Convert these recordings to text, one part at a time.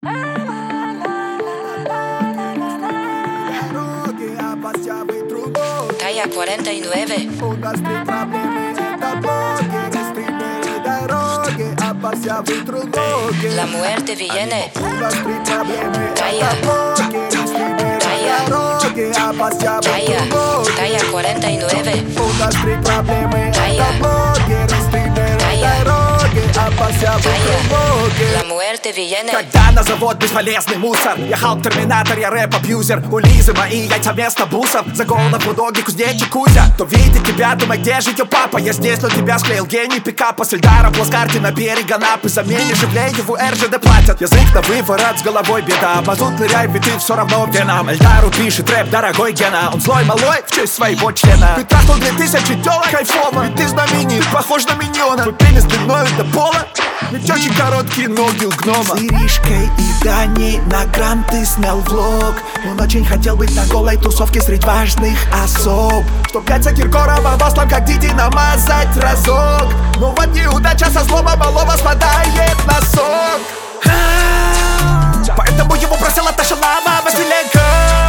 Talla 49. La muerte viene. Talla. Talla 49. La muerte viene. Когда на завод бесполезный мусор, я Халк-терминатор, я рэп-абьюзер. У Лизы мои яйца вместо бусов. За голову будоги, кузнечик Кузя. То видит тебя, думай, где же ее папа? Я здесь, но тебя склеил гений пикапа. С Эльдаром, плацкарте на берег Анапы. Заменишь живлее, в РЖД платят. Язык на выворот, с головой беда. Мазут ныряй, ведь ты все равно где нам. Эльдару пишет рэп, дорогой Гена. Он злой малой в честь своего члена. Ты трахнул 2000 телок, кайфово. Ведь ты знаменит, похож на миньона. Твой пенис длиною до пола. Ведь очень короткие ноги у гнома. С Иришкой и Даней на гранты снял влог. Он очень хотел быть на голой тусовке среди важных особ. Чтоб Катя Киркорова маслом как Диди намазать разок. Но вот неудача со злого малого спадает на сок. Поэтому его бросила та шалава Василенко.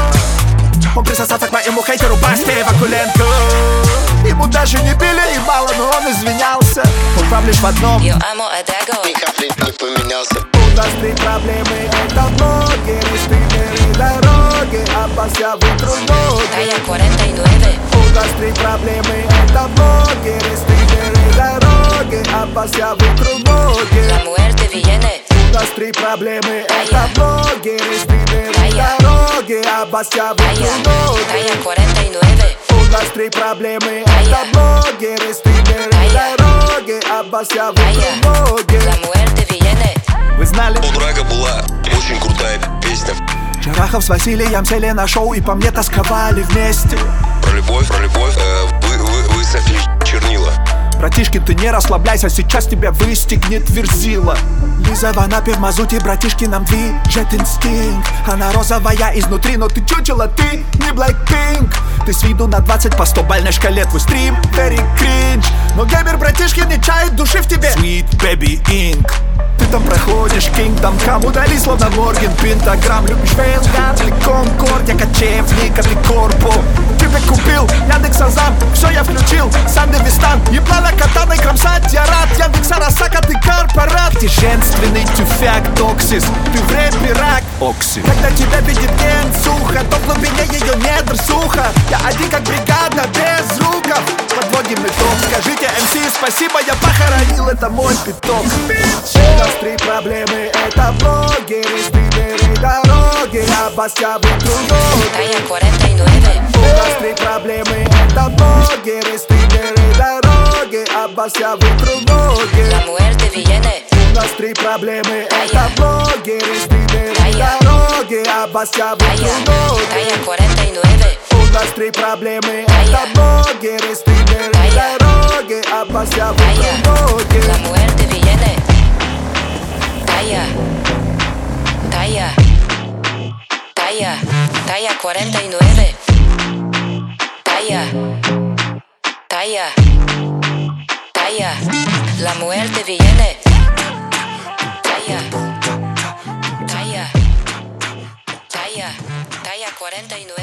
Он присосался к моему хейтеру Басте Вакуленко. Ему даже не били и мало, но он извинялся. Он вам лишь в одном: Yo amo a Dago. Ни капли не поменялся. у нас три проблемы, это блогеры, стримеры, дороги. Опасся вытру ноги. Talla 49. У нас три проблемы, это блогеры, стримеры, дороги. Опасся вытру ноги. La muerte viene. У нас три проблемы, это блогеры, стримеры, дороги. Опасся вытру ноги. Talla 49. У нас три проблемы, это блогеры, стримеры, дороги. Опасся вытру ноги. La muerte viene. Вы знали? У Драга была очень крутая песня. Джарахов с Василием сели на шоу и по мне тосковали вместе. Про любовь, вы сопли чернила. Братишки, ты не расслабляйся, сейчас тебя выстегнет верзила. Лиза в Анапе в мазуте, братишки, нам движет инстинкт. Она розовая изнутри, но ты чучело, ты не Blackpink. Ты с виду на 20 по 100-бальной шкале, твой стрим very cringe. Но геймер, братишки, не чает души в тебе. Sweet Baby Inc. Ты там проходишь Kingdom Come, удали словно Морген Пентаграм. Любишь Фейлгард или Конкорд, я кочевник, а ты Корпо. Тебе купил Яндекс.Азам, все я включил, Санды Вистан. Еблана катаной кромсать, я рад. Яндекс Арасака, ты корпорат. Ты женственный тюфяк Токсис, ты в рэпе рак Окси. Когда тебя видит Генсуха, то в глубине ее недр сухо. Я один как бригада без рукав. Подводим итог, скажите МС спасибо, я похоронил, это мой питок. У нас три проблемы, это блогеры, стримеры, дороги. Опасся вытру ноги. Talla 49. У нас три проблемы, это блогеры, стримеры, дороги. Опасся вытру ноги. La muerte viene. У нас три проблемы, это блогеры, стримеры, дороги. Опасся вытру ноги. Talla 49. У нас три проблемы, это блогеры, стримеры, дороги. Опасся вытру ноги. La muerte viene. Talla. Talla. Talla. Talla 49. Talla. Talla. Talla. La muerte viene. Talla. Talla. Talla. Talla 49.